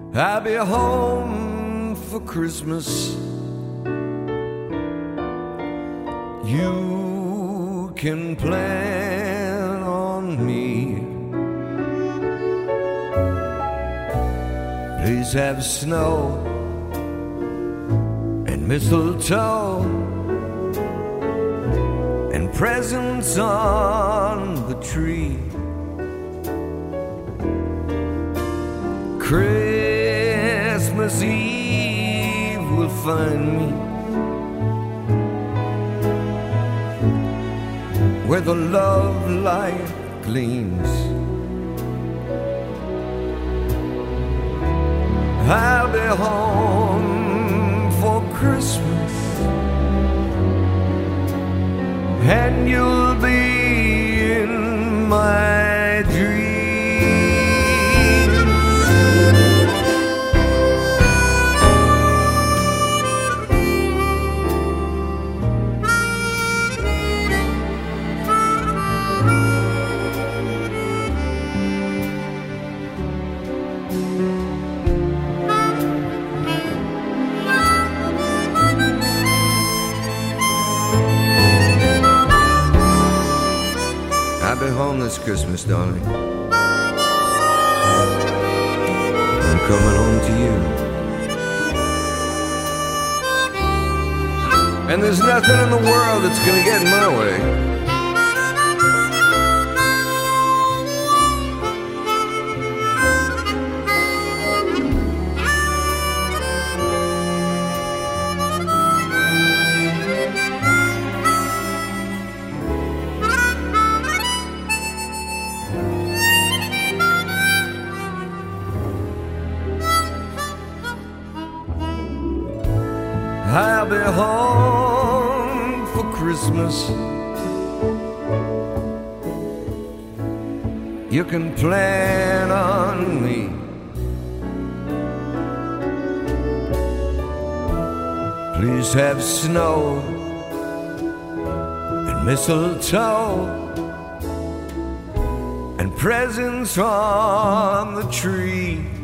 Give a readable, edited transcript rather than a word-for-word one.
I'll be home for Christmas. You can plan on me. Please have snow and mistletoe and presents on the tree. Christmas Eve will find me where the love light gleams. I'll be home for Christmas, and you'll be in my dreams. I'll be home this Christmas, darling. I'm coming home to you. And there's nothing in the world that's gonna get in my way. I'll be home for Christmas. You can plan on me. Please have snow and mistletoe and presents on the tree.